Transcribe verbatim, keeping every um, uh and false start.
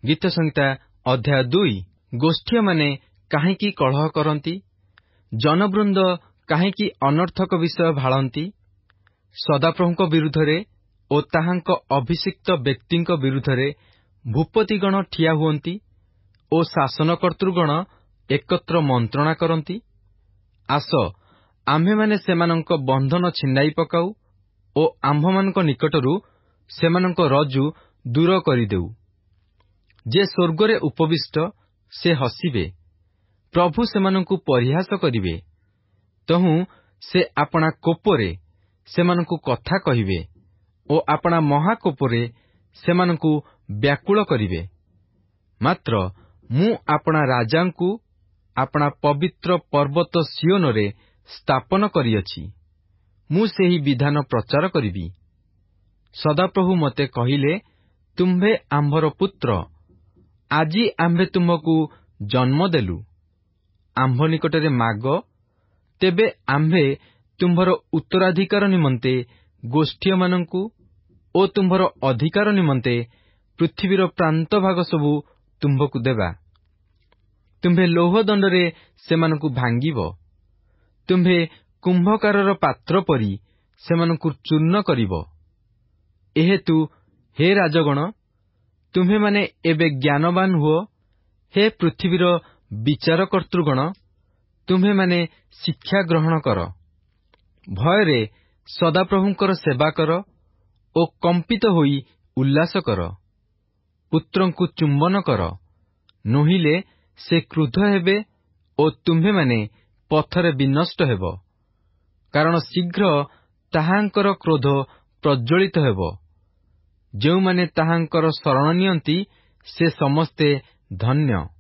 ଗୀତ ସଂହିତା ଅଧ୍ୟାୟ ଦୁଇ। ଗୋଷ୍ଠୀମାନେ କାହିଁକି କଳହ କରନ୍ତି? ଜନବୃନ୍ଦ କାହିଁକି ଅନର୍ଥକ ବିଷୟ ଭାଳନ୍ତି? ସଦାପ୍ରଭୁଙ୍କ ବିରୁଦ୍ଧରେ ଓ ତାହାଙ୍କ ଅଭିଷିକ୍ତ ବ୍ୟକ୍ତିଙ୍କ ବିରୁଦ୍ଧରେ ଭୂପତିଗଣ ଠିଆ ହୁଅନ୍ତି ଓ ଶାସନକର୍ତ୍ତୃଗଣ ଏକତ୍ର ମନ୍ତ୍ରଣା କରନ୍ତି। ଆସ, ଆମ୍ଭେମାନେ ସେମାନଙ୍କ ବନ୍ଧନ ଛିଣ୍ଡାଇ ପକାଉ ଓ ଆମ୍ଭମାନଙ୍କ ନିକଟରୁ ସେମାନଙ୍କ ରଜ୍ଜୁ ଦୂର କରିଦେଉ। ଯେ ସ୍ୱର୍ଗରେ ଉପବିଷ୍ଟ ସେ ହସିବେ, ପ୍ରଭୁ ସେମାନଙ୍କୁ ପରିହାସ କରିବେ। ତହୁଁ ସେ ଆପଣା କୋପରେ ସେମାନଙ୍କୁ କଥା କହିବେ ଓ ଆପଣା ମହାକୋପରେ ସେମାନଙ୍କୁ ବ୍ୟାକୁଳ କରିବେ। ମାତ୍ର ମୁଁ ଆପଣା ରାଜାଙ୍କୁ ଆପଣା ପବିତ୍ର ପର୍ବତ ସିଓନରେ ସ୍ଥାପନ କରିଅଛି। ମୁଁ ସେହି ବିଧାନ ପ୍ରଚାର କରିବି। ସଦାପ୍ରଭୁ ମୋତେ କହିଲେ, ତୁମ୍ଭେ ଆମ୍ଭର ପୁତ୍ର, ଆଜି ଆମ୍ଭେ ତୁମ୍ଭକୁ ଜନ୍ମ ଦେଲୁ। ଆମ୍ଭ ନିକଟରେ ମାଗ, ତେବେ ଆମ୍ଭେ ତୁମ୍ଭର ଉତ୍ତରାଧିକାର ନିମନ୍ତେ ଗୋଷ୍ଠୀମାନଙ୍କୁ ଓ ତୁମ୍ଭର ଅଧିକାର ନିମନ୍ତେ ପୃଥିବୀର ପ୍ରାନ୍ତଭାଗ ସବୁ ତୁମ୍ଭକୁ ଦେବା। ତୁମ୍ଭେ ଲୌହଦଣ୍ଡରେ ସେମାନଙ୍କୁ ଭାଙ୍ଗିବ। ତୁମ୍ଭେ କୁମ୍ଭକାରର ପାତ୍ର ପରି ସେମାନଙ୍କୁ ଚୂର୍ଣ୍ଣ କରିବ। ଏହେତୁ ହେ ରାଜଗଣ, ତୁମ୍ଭେମାନେ ଏବେ ଜ୍ଞାନବାନ ହୁଅ। ହେ ପୃଥିବୀର ବିଚାରକର୍ତ୍ତୃଗଣ, ତୁମ୍ଭେମାନେ ଶିକ୍ଷା ଗ୍ରହଣ କର। ଭୟରେ ସଦାପ୍ରଭୁଙ୍କର ସେବା କର ଓ କମ୍ପିତ ହୋଇ ଉଲ୍ଲାସ କର। ପୁତ୍ରଙ୍କୁ ଚୁମ୍ବନ କର, ନୋହିଲେ ସେ କ୍ରୁଦ୍ଧ ହେବେ ଓ ତୁମ୍ଭେମାନେ ପଥରେ ବିନଷ୍ଟ ହେବ। କାରଣ ଶୀଘ୍ର ତାହାଙ୍କର କ୍ରୋଧ ପ୍ରଜ୍ୱଳିତ ହେବ। ଯେଉଁମାନେ ତାହାଙ୍କର ଶରଣ ନିଅନ୍ତି ସେ ସମସ୍ତେ ଧନ୍ୟ।